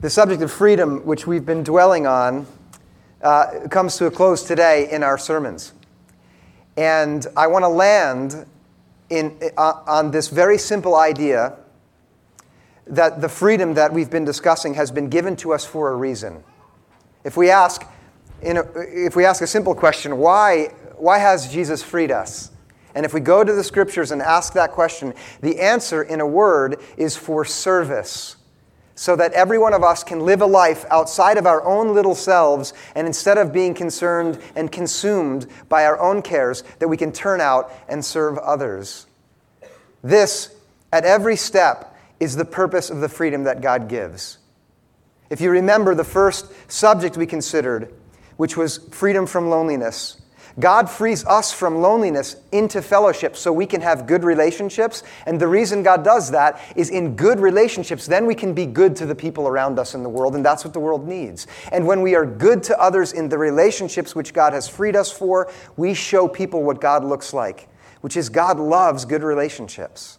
The subject of freedom, which we've been dwelling on, comes to a close today in our sermons. And I want to land on this very simple idea that the freedom that we've been discussing has been given to us for a reason. If we ask a simple question, why has Jesus freed us? And if we go to the Scriptures and ask that question, the answer in a word is for service. So that every one of us can live a life outside of our own little selves, and instead of being concerned and consumed by our own cares, that we can turn out and serve others. This, at every step, is the purpose of the freedom that God gives. If you remember the first subject we considered, which was freedom from loneliness, God frees us from loneliness into fellowship so we can have good relationships. And the reason God does that is in good relationships, then we can be good to the people around us in the world, and that's what the world needs. And when we are good to others in the relationships which God has freed us for, we show people what God looks like, which is God loves good relationships.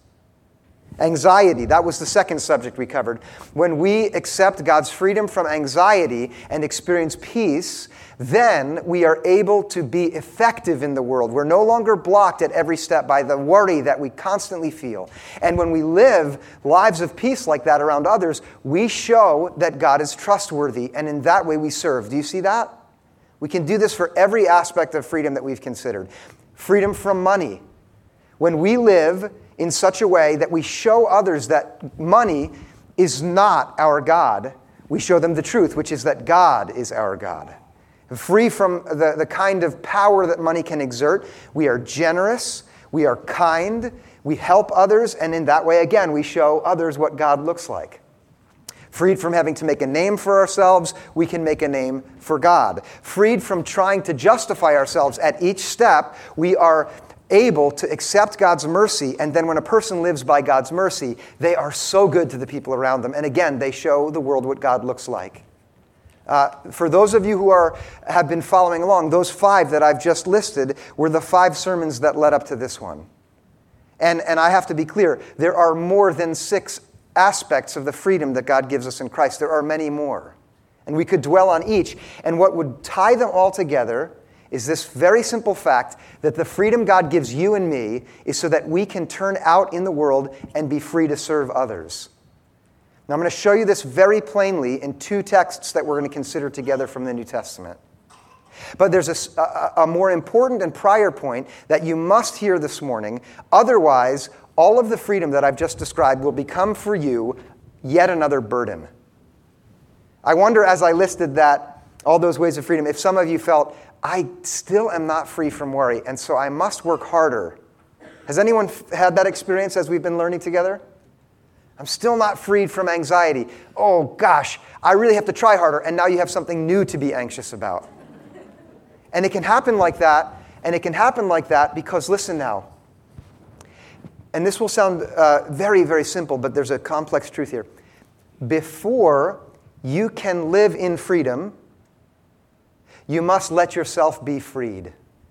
Anxiety, that was the second subject we covered. When we accept God's freedom from anxiety and experience peace, then we are able to be effective in the world. We're no longer blocked at every step by the worry that we constantly feel. And when we live lives of peace like that around others, we show that God is trustworthy, and in that way we serve. Do you see that? We can do this for every aspect of freedom that we've considered. Freedom from money. When we live in such a way that we show others that money is not our God, we show them the truth, which is that God is our God. Free from the kind of power that money can exert, we are generous, we are kind, we help others, and in that way, again, we show others what God looks like. Freed from having to make a name for ourselves, we can make a name for God. Freed from trying to justify ourselves at each step, we are able to accept God's mercy, and then when a person lives by God's mercy, they are so good to the people around them. And again, they show the world what God looks like. For those of you who have been following along, those 5 that I've just listed were the 5 sermons that led up to this one. And I have to be clear, there are more than 6 aspects of the freedom that God gives us in Christ. There are many more. And we could dwell on each. And what would tie them all together is this very simple fact that the freedom God gives you and me is so that we can turn out in the world and be free to serve others. Now I'm going to show you this very plainly in 2 texts that we're going to consider together from the New Testament. But there's a more important and prior point that you must hear this morning. Otherwise, all of the freedom that I've just described will become for you yet another burden. I wonder, as I listed all those ways of freedom, if some of you felt, I still am not free from worry, and so I must work harder. Has anyone had that experience as we've been learning together? I'm still not freed from anxiety. Oh gosh, I really have to try harder, and now you have something new to be anxious about. And it can happen like that, because listen now, and this will sound very, very simple, but there's a complex truth here. Before you can live in freedom, you must let yourself be freed.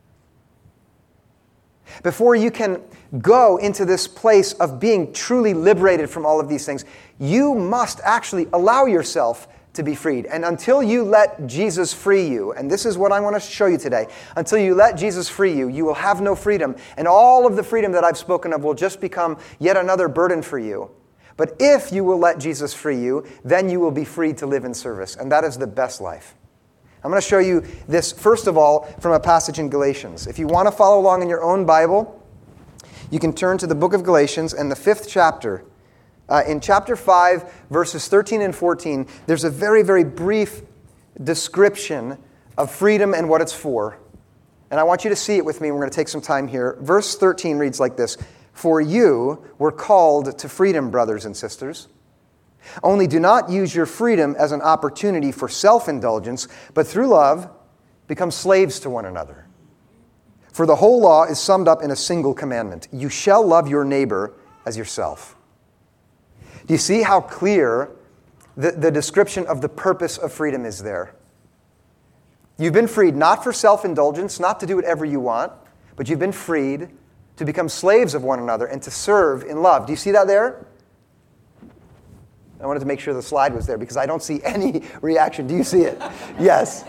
Before you can go into this place of being truly liberated from all of these things, you must actually allow yourself to be freed. And until you let Jesus free you, and this is what I want to show you today, until you let Jesus free you, you will have no freedom. And all of the freedom that I've spoken of will just become yet another burden for you. But if you will let Jesus free you, then you will be free to live in service. And that is the best life. I'm going to show you this, first of all, from a passage in Galatians. If you want to follow along in your own Bible, you can turn to the book of Galatians and the 5th chapter. In chapter 5, verses 13 and 14, there's a very, very brief description of freedom and what it's for. And I want you to see it with me. We're going to take some time here. Verse 13 reads like this: "For you were called to freedom, brothers and sisters. Only do not use your freedom as an opportunity for self-indulgence, but through love, become slaves to one another. For the whole law is summed up in a single commandment: you shall love your neighbor as yourself." Do you see how clear the description of the purpose of freedom is there? You've been freed not for self-indulgence, not to do whatever you want, but you've been freed to become slaves of one another and to serve in love. Do you see that there? I wanted to make sure the slide was there because I don't see any reaction. Do you see it? Yes.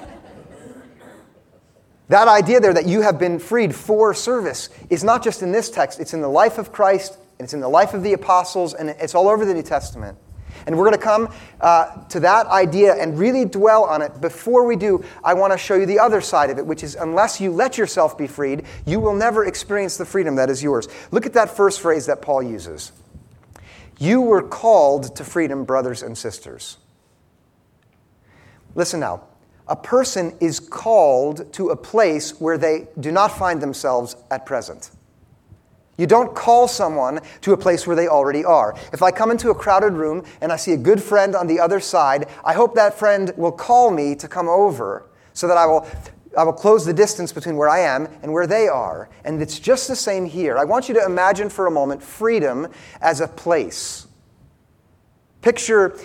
That idea there that you have been freed for service is not just in this text. It's in the life of Christ, and it's in the life of the apostles, and it's all over the New Testament. And we're going to come to that idea and really dwell on it. Before we do, I want to show you the other side of it, which is unless you let yourself be freed, you will never experience the freedom that is yours. Look at that first phrase that Paul uses. You were called to freedom, brothers and sisters. Listen now. A person is called to a place where they do not find themselves at present. You don't call someone to a place where they already are. If I come into a crowded room and I see a good friend on the other side, I hope that friend will call me to come over so that I will close the distance between where I am and where they are. And it's just the same here. I want you to imagine for a moment freedom as a place. Picture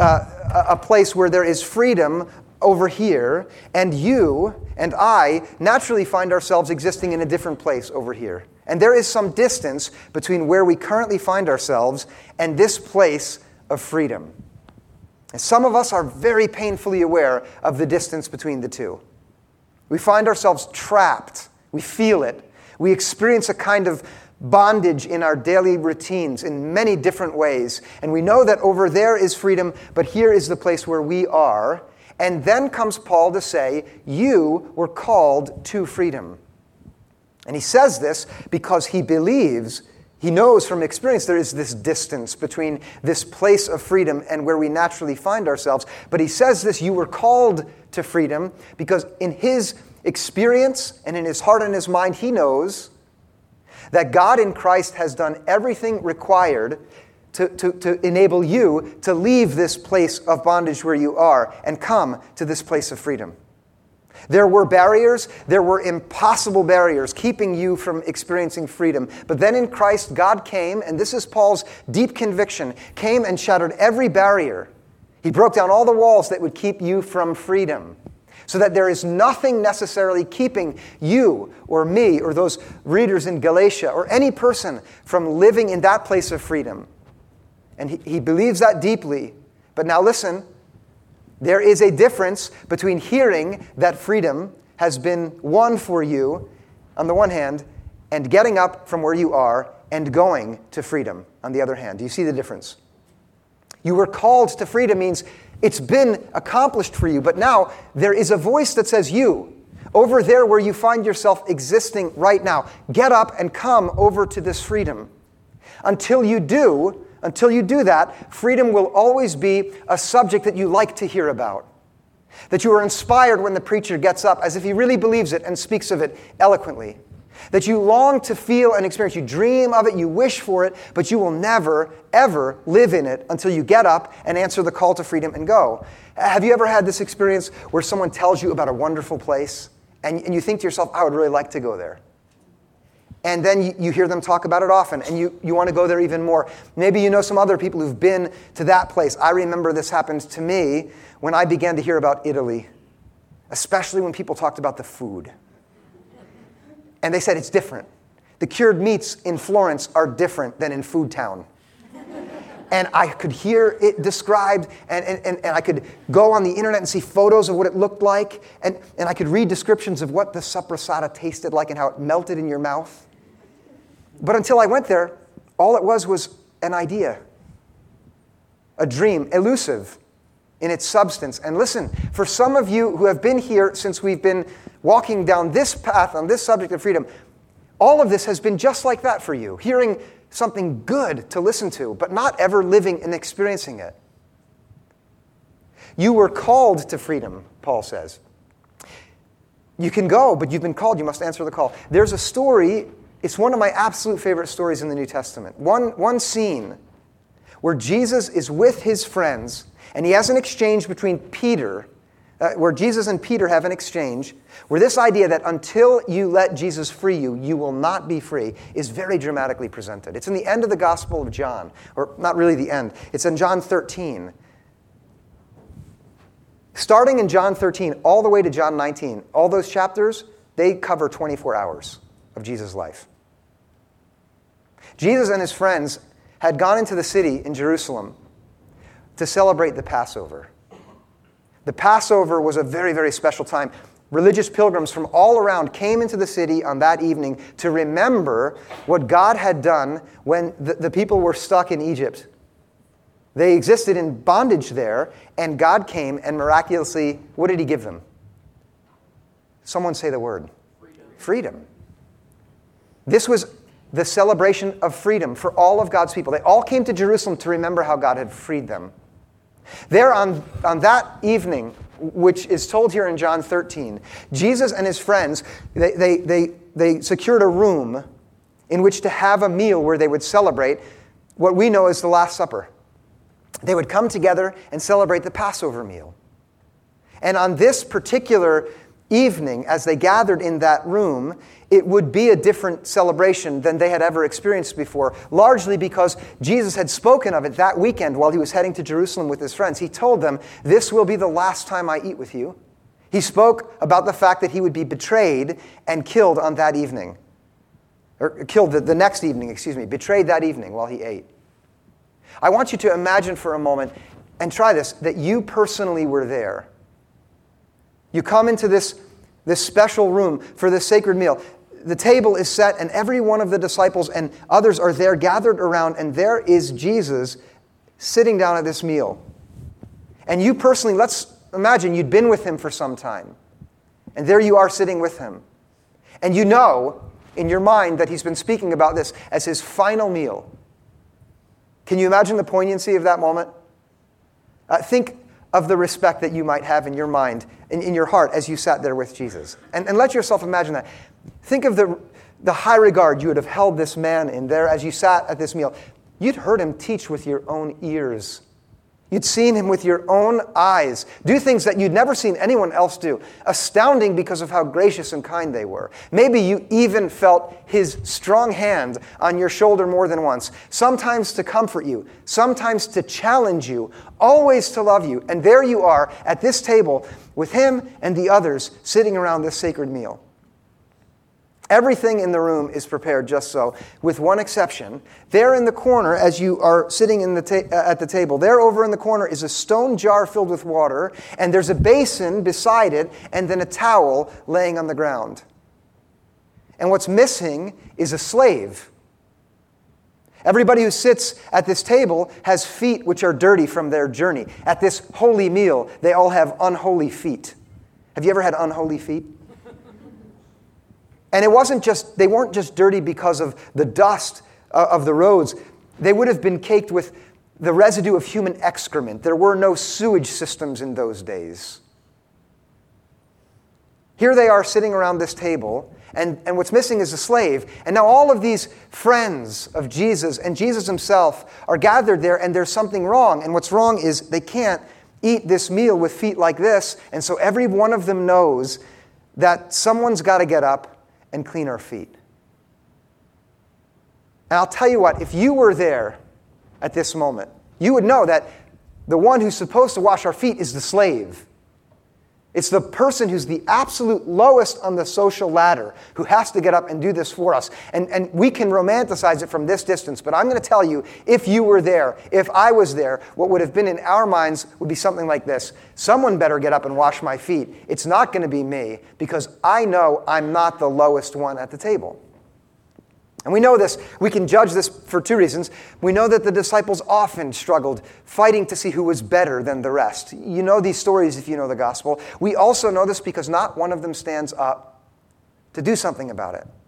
a place where there is freedom over here, and you and I naturally find ourselves existing in a different place over here. And there is some distance between where we currently find ourselves and this place of freedom. And some of us are very painfully aware of the distance between the two. We find ourselves trapped. We feel it. We experience a kind of bondage in our daily routines in many different ways. And we know that over there is freedom, but here is the place where we are. And then comes Paul to say, you were called to freedom. And he says this because he believes, he knows from experience there is this distance between this place of freedom and where we naturally find ourselves. But he says this, you were called to freedom, because in his experience and in his heart and his mind, he knows that God in Christ has done everything required to enable you to leave this place of bondage where you are and come to this place of freedom. There were barriers, there were impossible barriers keeping you from experiencing freedom. But then in Christ, God came, and this is Paul's deep conviction, came and shattered every barrier. He broke down all the walls that would keep you from freedom, so that there is nothing necessarily keeping you or me or those readers in Galatia or any person from living in that place of freedom. And he believes that deeply. But now listen, there is a difference between hearing that freedom has been won for you, on the one hand, and getting up from where you are and going to freedom, on the other hand. Do you see the difference? You were called to freedom means it's been accomplished for you, but now there is a voice that says, you, over there where you find yourself existing right now, get up and come over to this freedom. Until you do that, freedom will always be a subject that you like to hear about. That you are inspired when the preacher gets up as if he really believes it and speaks of it eloquently. That you long to feel and experience. You dream of it, you wish for it, but you will never, ever live in it until you get up and answer the call to freedom and go. Have you ever had this experience where someone tells you about a wonderful place and you think to yourself, I would really like to go there? And then you hear them talk about it often, and you want to go there even more. Maybe you know some other people who've been to that place. I remember this happened to me when I began to hear about Italy, especially when people talked about the food. And they said it's different. The cured meats in Florence are different than in Food Town. And I could hear it described, and I could go on the internet and see photos of what it looked like, and I could read descriptions of what the sopressata tasted like and how it melted in your mouth. But until I went there, all it was an idea, a dream, elusive in its substance. And listen, for some of you who have been here since we've been walking down this path on this subject of freedom, all of this has been just like that for you, hearing something good to listen to, but not ever living and experiencing it. You were called to freedom, Paul says. You can go, but you've been called. You must answer the call. There's a story. It's one of my absolute favorite stories in the New Testament. One scene where Jesus is with his friends, and he has an exchange between Peter, where Jesus and Peter have an exchange, where this idea that until you let Jesus free you, you will not be free, is very dramatically presented. It's in the end of the Gospel of John, or not really the end. It's in John 13. Starting in John 13 all the way to John 19, all those chapters, they cover 24 hours of Jesus' life. Jesus and his friends had gone into the city in Jerusalem to celebrate the Passover. The Passover was a very, very special time. Religious pilgrims from all around came into the city on that evening to remember what God had done when the people were stuck in Egypt. They existed in bondage there, and God came and miraculously, what did he give them? Someone say the word. Freedom. This was the celebration of freedom for all of God's people. They all came to Jerusalem to remember how God had freed them. There on that evening, which is told here in John 13, Jesus and his friends, they secured a room in which to have a meal where they would celebrate what we know as the Last Supper. They would come together and celebrate the Passover meal. And on this particular evening, as they gathered in that room, it would be a different celebration than they had ever experienced before, largely because Jesus had spoken of it that weekend while he was heading to Jerusalem with his friends. He told them, "This will be the last time I eat with you." He spoke about the fact that he would be betrayed and killed on that evening. Or killed the next evening, betrayed that evening while he ate. I want you to imagine for a moment, and try this, that you personally were there. You come into this special room for this sacred meal. The table is set, and every one of the disciples and others are there gathered around, and there is Jesus sitting down at this meal. And you personally, let's imagine you'd been with him for some time, and there you are sitting with him. And you know in your mind that he's been speaking about this as his final meal. Can you imagine the poignancy of that moment? Think of the respect that you might have in your mind, in your heart, as you sat there with Jesus. And let yourself imagine that. Think of the high regard you would have held this man in there as you sat at this meal. You'd heard him teach with your own ears. You'd seen him with your own eyes do things that you'd never seen anyone else do. Astounding because of how gracious and kind they were. Maybe you even felt his strong hand on your shoulder more than once. Sometimes to comfort you, sometimes to challenge you, always to love you. And there you are at this table with him and the others sitting around this sacred meal. Everything in the room is prepared just so, with one exception. There in the corner, as you are sitting at the table, there over in the corner is a stone jar filled with water, and there's a basin beside it, and then a towel laying on the ground. And what's missing is a slave. Everybody who sits at this table has feet which are dirty from their journey. At this holy meal, they all have unholy feet. Have you ever had unholy feet? And they weren't just dirty because of the dust of the roads. They would have been caked with the residue of human excrement. There were no sewage systems in those days. Here they are sitting around this table, and what's missing is a slave. And now all of these friends of Jesus and Jesus himself are gathered there, and there's something wrong. And what's wrong is they can't eat this meal with feet like this. And so every one of them knows that someone's got to get up and clean our feet. And I'll tell you what, if you were there at this moment, you would know that the one who's supposed to wash our feet is the slave. It's the person who's the absolute lowest on the social ladder who has to get up and do this for us. And we can romanticize it from this distance, but I'm going to tell you, if you were there, if I was there, what would have been in our minds would be something like this. Someone better get up and wash my feet. It's not going to be me, because I know I'm not the lowest one at the table. And we know this. We can judge this for two reasons. We know that the disciples often struggled fighting to see who was better than the rest. You know these stories if you know the gospel. We also know this because not one of them stands up to do something about it.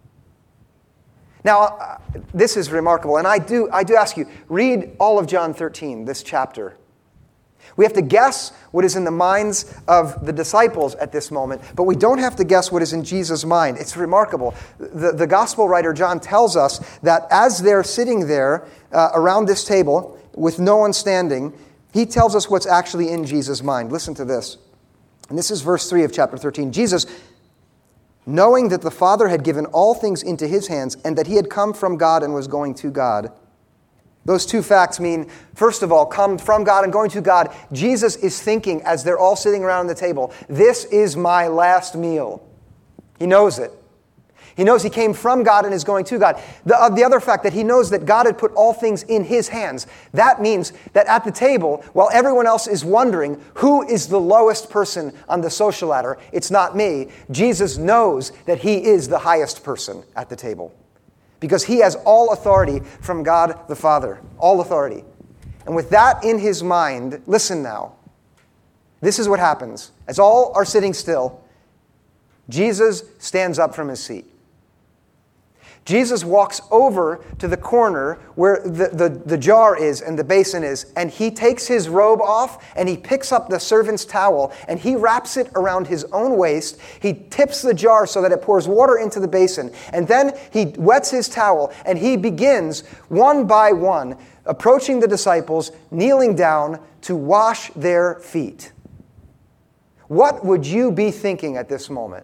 Now, this is remarkable, and I do ask you, read all of John 13, this chapter. We have to guess what is in the minds of the disciples at this moment, but we don't have to guess what is in Jesus' mind. It's remarkable. The gospel writer John tells us that as they're sitting there around this table with no one standing, he tells us what's actually in Jesus' mind. Listen to this. And this is verse 3 of chapter 13. Jesus, knowing that the Father had given all things into his hands and that he had come from God and was going to God. Those two facts mean, first of all, come from God and going to God. Jesus is thinking as they're all sitting around the table, this is my last meal. He knows it. He knows he came from God and is going to God. The other fact that he knows that God had put all things in his hands. That means that at the table, while everyone else is wondering who is the lowest person on the social ladder, it's not me. Jesus knows that he is the highest person at the table. Because he has all authority from God the Father. All authority. And with that in his mind, listen now. This is what happens. As all are sitting still, Jesus stands up from his seat. Jesus walks over to the corner where the jar is and the basin is, and he takes his robe off, and he picks up the servant's towel, and he wraps it around his own waist. He tips the jar so that it pours water into the basin, and then he wets his towel, and he begins, one by one, approaching the disciples, kneeling down to wash their feet. What would you be thinking at this moment?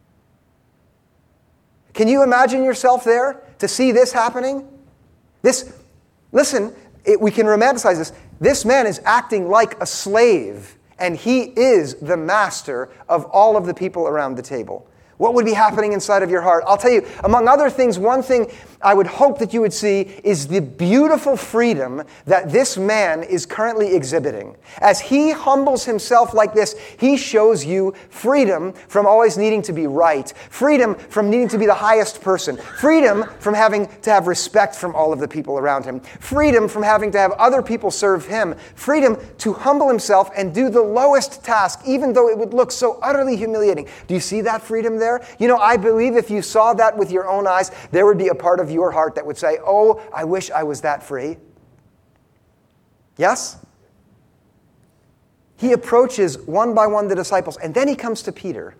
Can you imagine yourself there to see this happening? Listen, we can romanticize this. This man is acting like a slave, and he is the master of all of the people around the table. What would be happening inside of your heart? I'll tell you, among other things, one thing I would hope that you would see is the beautiful freedom that this man is currently exhibiting. As he humbles himself like this, he shows you freedom from always needing to be right, freedom from needing to be the highest person, freedom from having to have respect from all of the people around him, freedom from having to have other people serve him, freedom to humble himself and do the lowest task, even though it would look so utterly humiliating. Do you see that freedom there? You know, I believe if you saw that with your own eyes, there would be a part of your heart that would say, oh, I wish I was that free. Yes? He approaches one by one the disciples, and then he comes to Peter.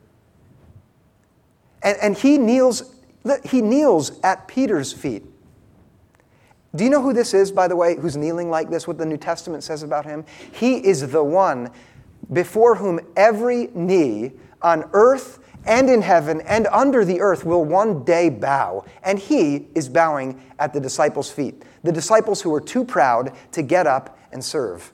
And he kneels at Peter's feet. Do you know who this is, by the way, who's kneeling like this, what the New Testament says about him? He is the one before whom every knee on earth and in heaven and under the earth will one day bow. And he is bowing at the disciples' feet. The disciples who were too proud to get up and serve.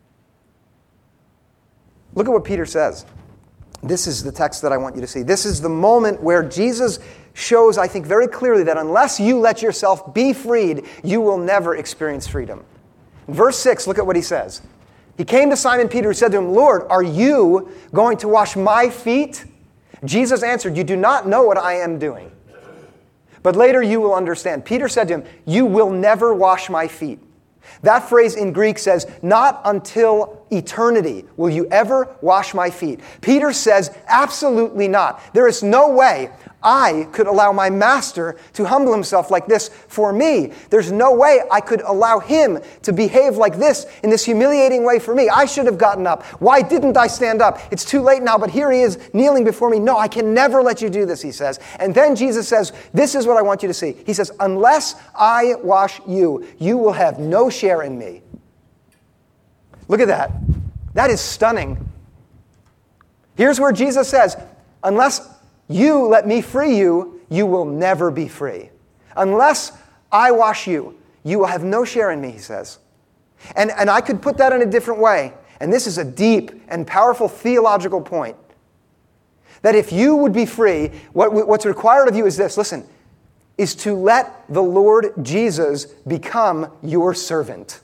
Look at what Peter says. This is the text that I want you to see. This is the moment where Jesus shows, I think, very clearly that unless you let yourself be freed, you will never experience freedom. In verse 6, look at what he says. He came to Simon Peter, who said to him, Lord, are you going to wash my feet? Jesus answered, you do not know what I am doing, but later you will understand. Peter said to him, you will never wash my feet. That phrase in Greek says, not until eternity will you ever wash my feet. Peter says, absolutely not. There is no way I could allow my master to humble himself like this for me. There's no way I could allow him to behave like this in this humiliating way for me. I should have gotten up. Why didn't I stand up? It's too late now, but here he is kneeling before me. No, I can never let you do this, he says. And then Jesus says, this is what I want you to see. He says, unless I wash you, you will have no share in me. Look at that. That is stunning. Here's where Jesus says, unless you let me free you, you will never be free. Unless I wash you, you will have no share in me, he says. And I could put that in a different way. And this is a deep and powerful theological point. That if you would be free, what's required of you is this, listen, is to let the Lord Jesus become your servant.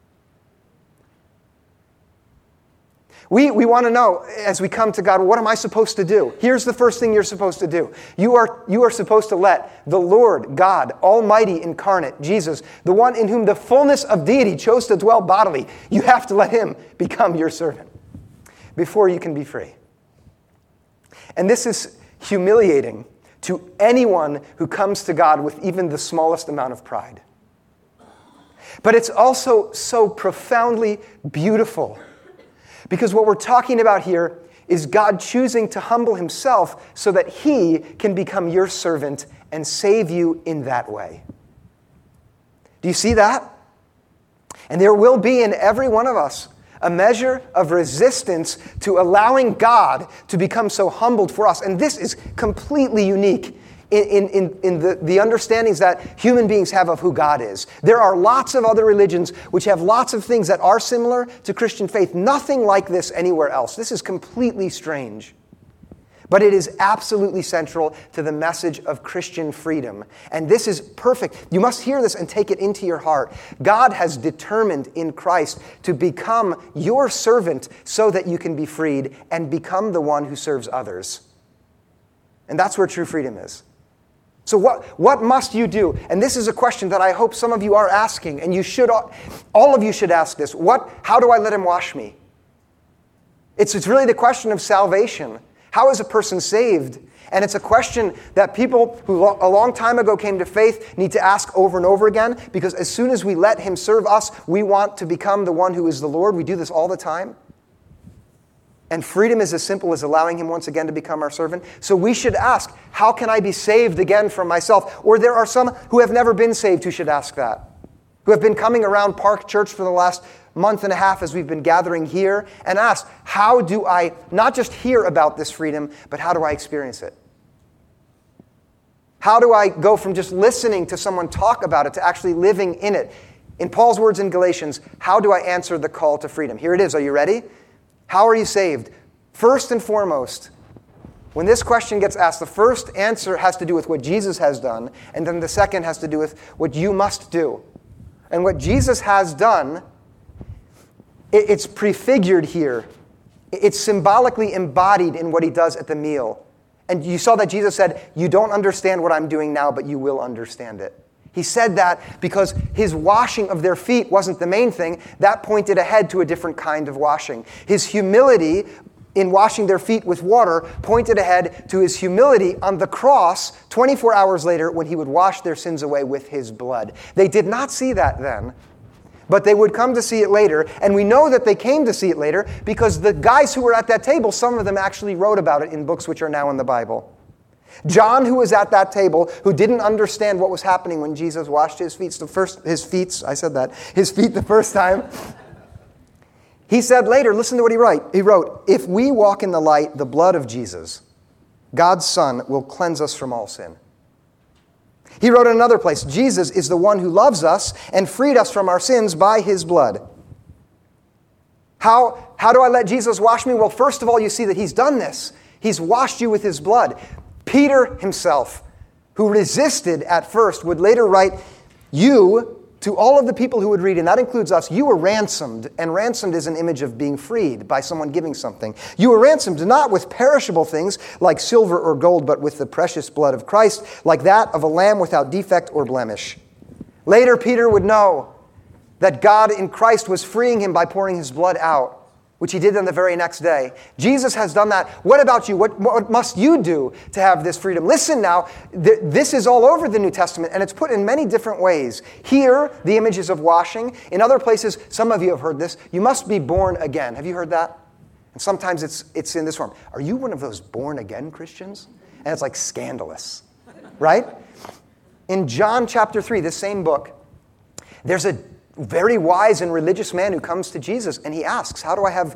We want to know, as we come to God, what am I supposed to do? Here's the first thing you're supposed to do. You are supposed to let the Lord, God, Almighty incarnate, Jesus, the one in whom the fullness of deity chose to dwell bodily, you have to let him become your servant before you can be free. And this is humiliating to anyone who comes to God with even the smallest amount of pride. But it's also so profoundly beautiful. Because what we're talking about here is God choosing to humble himself so that he can become your servant and save you in that way. Do you see that? And there will be in every one of us a measure of resistance to allowing God to become so humbled for us. And this is completely unique in the understandings that human beings have of who God is. There are lots of other religions which have lots of things that are similar to Christian faith. Nothing like this anywhere else. This is completely strange. But it is absolutely central to the message of Christian freedom. And this is perfect. You must hear this and take it into your heart. God has determined in Christ to become your servant so that you can be freed and become the one who serves others. And that's where true freedom is. So what must you do? And this is a question that I hope some of you are asking, and you should, all of you should ask this. How do I let him wash me? It's really the question of salvation. How is a person saved? And it's a question that people who a long time ago came to faith need to ask over and over again, because as soon as we let him serve us, we want to become the one who is the Lord. We do this all the time. And freedom is as simple as allowing him once again to become our servant. So we should ask, how can I be saved again from myself? Or there are some who have never been saved who should ask that, who have been coming around Park Church for the last month and a half as we've been gathering here and ask, how do I not just hear about this freedom, but how do I experience it? How do I go from just listening to someone talk about it to actually living in it? In Paul's words in Galatians, how do I answer the call to freedom? Here it is. Are you ready? How are you saved? First and foremost, when this question gets asked, the first answer has to do with what Jesus has done, and then the second has to do with what you must do. And what Jesus has done, it's prefigured here. It's symbolically embodied in what he does at the meal. And you saw that Jesus said, you don't understand what I'm doing now, but you will understand it. He said that because his washing of their feet wasn't the main thing. That pointed ahead to a different kind of washing. His humility in washing their feet with water pointed ahead to his humility on the cross 24 hours later when he would wash their sins away with his blood. They did not see that then, but they would come to see it later. And we know that they came to see it later because the guys who were at that table, some of them actually wrote about it in books which are now in the Bible. John, who was at that table, who didn't understand what was happening when Jesus washed his feet the first time, he said later, listen to what he wrote, if we walk in the light, the blood of Jesus, God's Son, will cleanse us from all sin. He wrote in another place, Jesus is the one who loves us and freed us from our sins by his blood. How do I let Jesus wash me? Well, first of all, you see that he's done this. He's washed you with his blood. Peter himself, who resisted at first, would later write, you, to all of the people who would read, and that includes us, you were ransomed, and ransomed is an image of being freed by someone giving something. You were ransomed not with perishable things like silver or gold, but with the precious blood of Christ, like that of a lamb without defect or blemish. Later, Peter would know that God in Christ was freeing him by pouring his blood out, which he did on the very next day. Jesus has done that. What about you? What must you do to have this freedom? Listen now, this is all over the New Testament, and it's put in many different ways. Here, the images of washing. In other places, some of you have heard this, you must be born again. Have you heard that? And sometimes it's in this form. Are you one of those born again Christians? And it's like scandalous, right? In John chapter 3, this same book, there's a very wise and religious man who comes to Jesus and he asks, how do I have,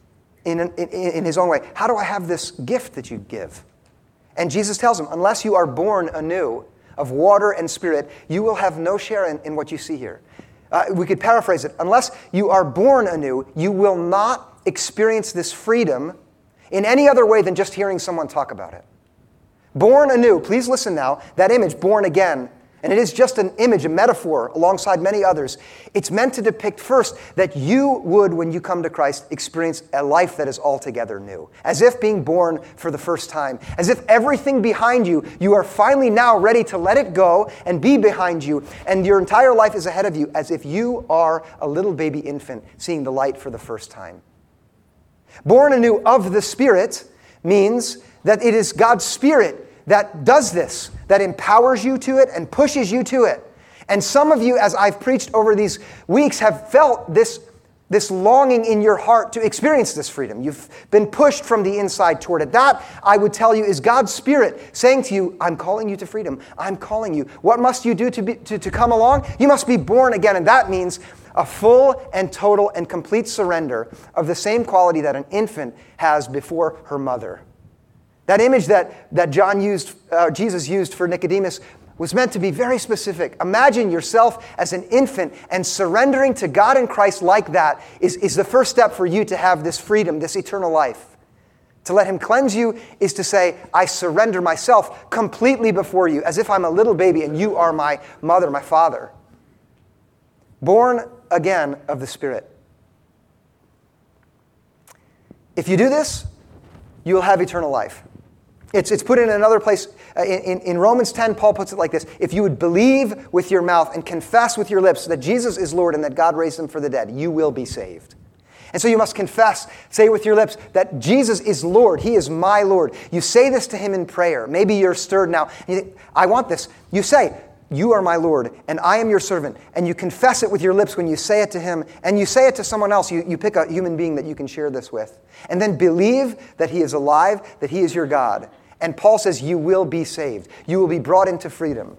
in his own way, how do I have this gift that you give? And Jesus tells him, unless you are born anew of water and spirit, you will have no share in what you see here. We could paraphrase it. Unless you are born anew, you will not experience this freedom in any other way than just hearing someone talk about it. Born anew, please listen now, that image, born again, and it is just an image, a metaphor, alongside many others. It's meant to depict first that you would, when you come to Christ, experience a life that is altogether new. As if being born for the first time. As if everything behind you, you are finally now ready to let it go and be behind you. And your entire life is ahead of you, as if you are a little baby infant seeing the light for the first time. Born anew of the Spirit means that it is God's Spirit that does this, that empowers you to it and pushes you to it. And some of you, as I've preached over these weeks, have felt this longing in your heart to experience this freedom. You've been pushed from the inside toward it. That, I would tell you, is God's Spirit saying to you, I'm calling you to freedom. I'm calling you. What must you do to come along? You must be born again, and that means a full and total and complete surrender of the same quality that an infant has before her mother. That image that Jesus used for Nicodemus was meant to be very specific. Imagine yourself as an infant, and surrendering to God in Christ like that is the first step for you to have this freedom, this eternal life. To let him cleanse you is to say, I surrender myself completely before you, as if I'm a little baby and you are my mother, my father. Born again of the Spirit. If you do this, you will have eternal life. It's put in another place. In Romans 10, Paul puts it like this. If you would believe with your mouth and confess with your lips that Jesus is Lord and that God raised him from the dead, you will be saved. And so you must confess, say with your lips, that Jesus is Lord. He is my Lord. You say this to him in prayer. Maybe you're stirred now. You think, I want this. You say, you are my Lord, and I am your servant. And you confess it with your lips when you say it to him, and you say it to someone else. You pick a human being that you can share this with. And then believe that he is alive, that he is your God. And Paul says you will be saved. You will be brought into freedom.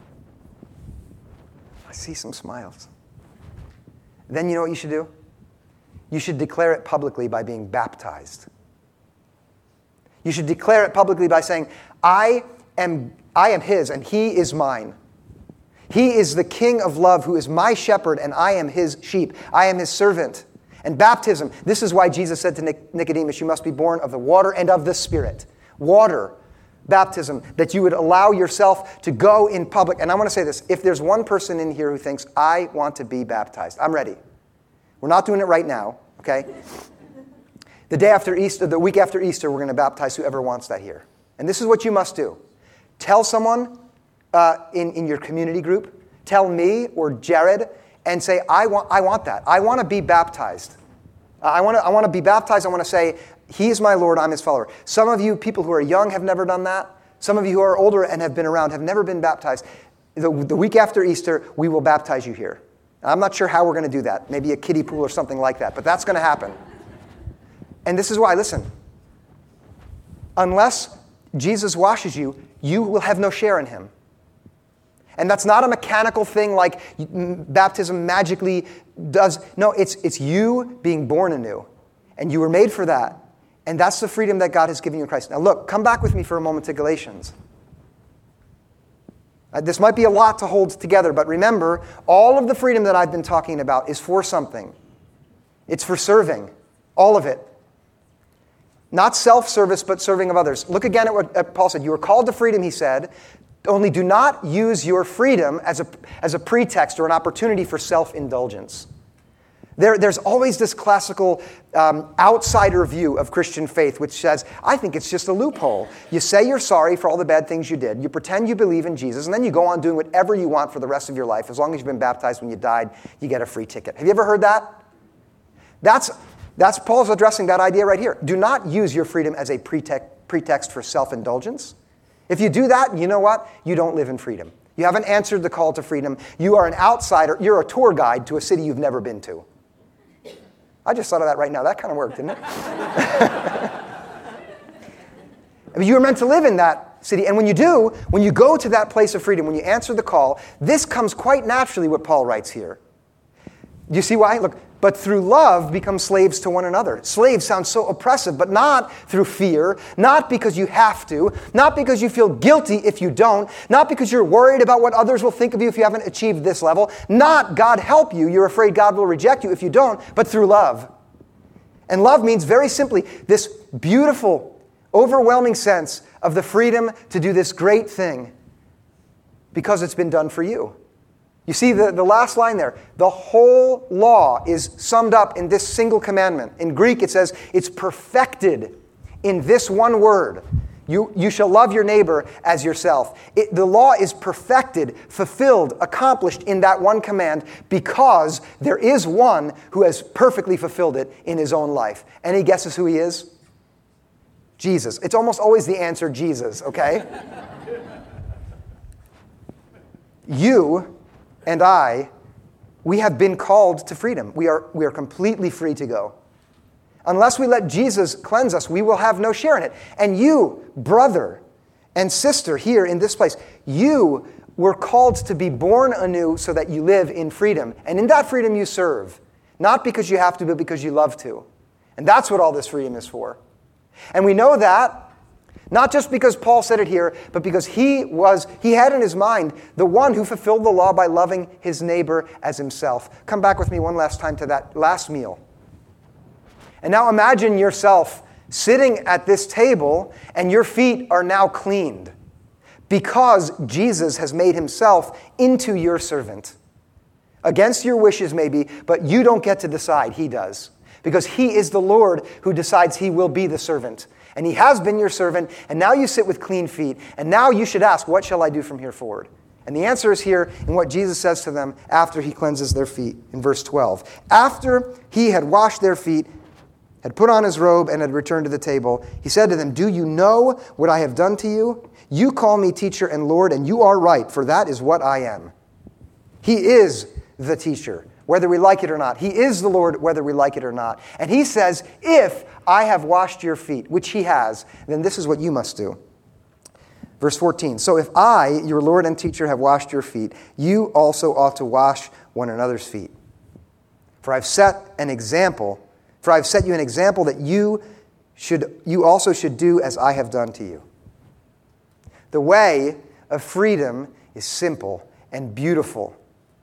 I see some smiles. Then you know what you should do? You should declare it publicly by being baptized. You should declare it publicly by saying, I am his and he is mine. He is the King of love who is my shepherd and I am his sheep. I am his servant. And baptism, this is why Jesus said to Nicodemus, you must be born of the water and of the Spirit. Water, baptism, that you would allow yourself to go in public. And I want to say this, if there's one person in here who thinks, I want to be baptized, I'm ready. We're not doing it right now, okay? The day after Easter, the week after Easter, we're going to baptize whoever wants that here. And this is what you must do. Tell someone in your community group, tell me or Jared, and say, I want that. I want to be baptized. I want to be baptized. I want to say, he is my Lord, I'm his follower. Some of you people who are young have never done that. Some of you who are older and have been around have never been baptized. The week after Easter, we will baptize you here. I'm not sure how we're going to do that. Maybe a kiddie pool or something like that. But that's going to happen. And this is why, listen. Unless Jesus washes you, you will have no share in him. And that's not a mechanical thing like baptism magically does. No, it's you being born anew. And you were made for that. And that's the freedom that God has given you in Christ. Now look, come back with me for a moment to Galatians. This might be a lot to hold together, but remember, all of the freedom that I've been talking about is for something. It's for serving. All of it. Not self-service, but serving of others. Look again at what Paul said. You are called to freedom, he said. Only do not use your freedom as a pretext or an opportunity for self-indulgence. There's always this classical outsider view of Christian faith, which says, I think it's just a loophole. You say you're sorry for all the bad things you did. You pretend you believe in Jesus, and then you go on doing whatever you want for the rest of your life. As long as you've been baptized when you died, you get a free ticket. Have you ever heard that? That's Paul's addressing that idea right here. Do not use your freedom as a pretext for self-indulgence. If you do that, you know what? You don't live in freedom. You haven't answered the call to freedom. You are an outsider. You're a tour guide to a city you've never been to. I just thought of that right now. That kind of worked, didn't it? I mean, you were meant to live in that city. And when you do, when you go to that place of freedom, when you answer the call, this comes quite naturally, what Paul writes here. Do you see why? Look, but through love become slaves to one another. Slaves sounds so oppressive, but not through fear, not because you have to, not because you feel guilty if you don't, not because you're worried about what others will think of you if you haven't achieved this level, not God help you, you're afraid God will reject you if you don't, but through love. And love means very simply this beautiful, overwhelming sense of the freedom to do this great thing because it's been done for you. You see the last line there. The whole law is summed up in this single commandment. In Greek, it says it's perfected in this one word. You shall love your neighbor as yourself. The law is perfected, fulfilled, accomplished in that one command because there is one who has perfectly fulfilled it in his own life. Any guesses who he is? Jesus. It's almost always the answer, Jesus, okay? You and I, we have been called to freedom. We are completely free to go. Unless we let Jesus cleanse us, we will have no share in it. And you, brother and sister here in this place, you were called to be born anew so that you live in freedom. And in that freedom you serve. Not because you have to, but because you love to. And that's what all this freedom is for. And we know that not just because Paul said it here, but because he had in his mind the one who fulfilled the law by loving his neighbor as himself. Come back with me one last time to that last meal. And now imagine yourself sitting at this table, and your feet are now cleaned because Jesus has made himself into your servant. Against your wishes maybe, but you don't get to decide. He does. Because he is the Lord who decides he will be the servant. And he has been your servant, and now you sit with clean feet. And now you should ask, what shall I do from here forward? And the answer is here in what Jesus says to them after he cleanses their feet in verse 12. After he had washed their feet, had put on his robe, and had returned to the table, he said to them, do you know what I have done to you? You call me teacher and Lord, and you are right, for that is what I am. He is the teacher, whether we like it or not. He is the Lord, whether we like it or not. And he says, if I have washed your feet, which he has, then this is what you must do. Verse 14, so if I, your Lord and teacher, have washed your feet, you also ought to wash one another's feet. For I've set you an example that you also should do as I have done to you. The way of freedom is simple and beautiful,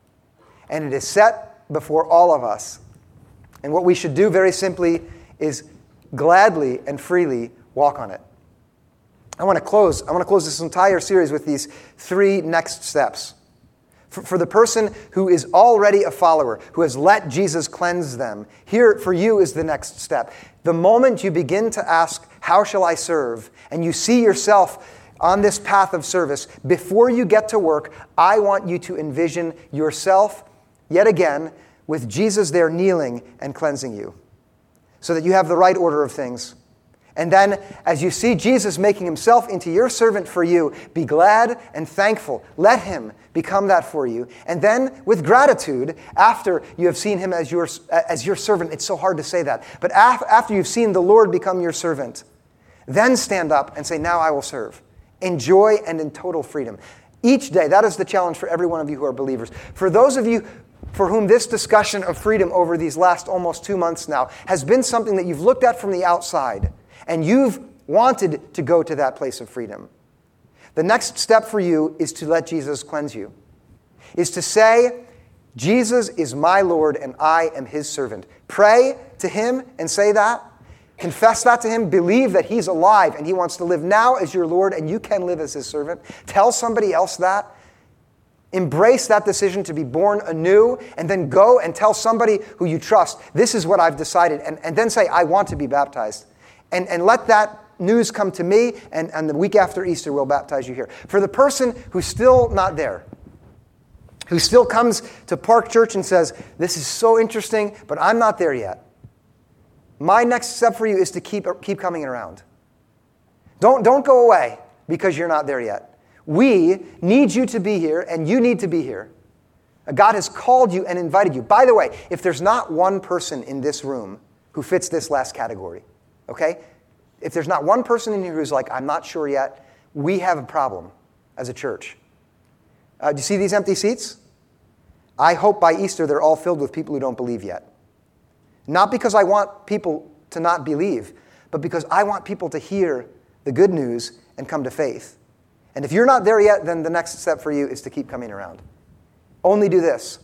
and it is set before all of us. And what we should do very simply is gladly and freely walk on it. I want to close this entire series with these 3 next steps. For the person who is already a follower, who has let Jesus cleanse them, here for you is the next step. The moment you begin to ask, how shall I serve? And you see yourself on this path of service, before you get to work, I want you to envision yourself, yet again, with Jesus there kneeling and cleansing you, so that you have the right order of things. And then, as you see Jesus making himself into your servant for you, be glad and thankful. Let him become that for you. And then, with gratitude, after you have seen him as your servant, it's so hard to say that, but after you've seen the Lord become your servant, then stand up and say, now I will serve. In joy and in total freedom. Each day, that is the challenge for every one of you who are believers. For those of you for whom this discussion of freedom over these last almost 2 months now has been something that you've looked at from the outside, and you've wanted to go to that place of freedom, the next step for you is to let Jesus cleanse you. Is to say, Jesus is my Lord and I am his servant. Pray to him and say that. Confess that to him. Believe that he's alive and he wants to live now as your Lord and you can live as his servant. Tell somebody else that. Embrace that decision to be born anew, and then go and tell somebody who you trust, this is what I've decided, and then say, I want to be baptized. And let that news come to me, and the week after Easter we'll baptize you here. For the person who's still not there, who still comes to Park Church and says, this is so interesting, but I'm not there yet. My next step for you is to keep coming around. Don't go away because you're not there yet. We need you to be here, and you need to be here. God has called you and invited you. By the way, if there's not one person in this room who fits this last category, okay? If there's not one person in here who's like, I'm not sure yet, we have a problem as a church. Do you see these empty seats? I hope by Easter they're all filled with people who don't believe yet. Not because I want people to not believe, but because I want people to hear the good news and come to faith. And if you're not there yet, then the next step for you is to keep coming around. Only do this.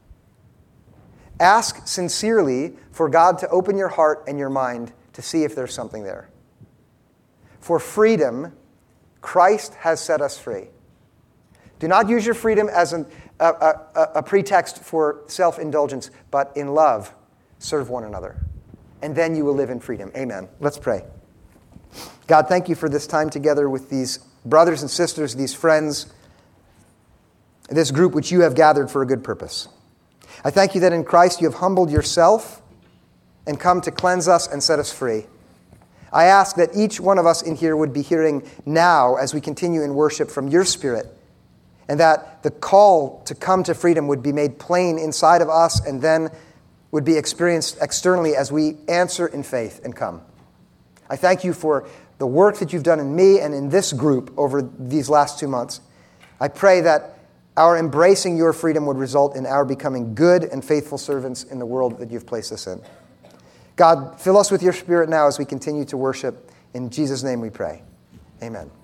Ask sincerely for God to open your heart and your mind to see if there's something there. For freedom, Christ has set us free. Do not use your freedom as a pretext for self-indulgence, but in love, serve one another. And then you will live in freedom. Amen. Let's pray. God, thank you for this time together with these brothers and sisters, these friends, this group which you have gathered for a good purpose. I thank you that in Christ you have humbled yourself and come to cleanse us and set us free. I ask that each one of us in here would be hearing now as we continue in worship from your Spirit, and that the call to come to freedom would be made plain inside of us and then would be experienced externally as we answer in faith and come. I thank you for the work that you've done in me and in this group over these last 2 months. I pray that our embracing your freedom would result in our becoming good and faithful servants in the world that you've placed us in. God, fill us with your Spirit now as we continue to worship. In Jesus' name we pray. Amen.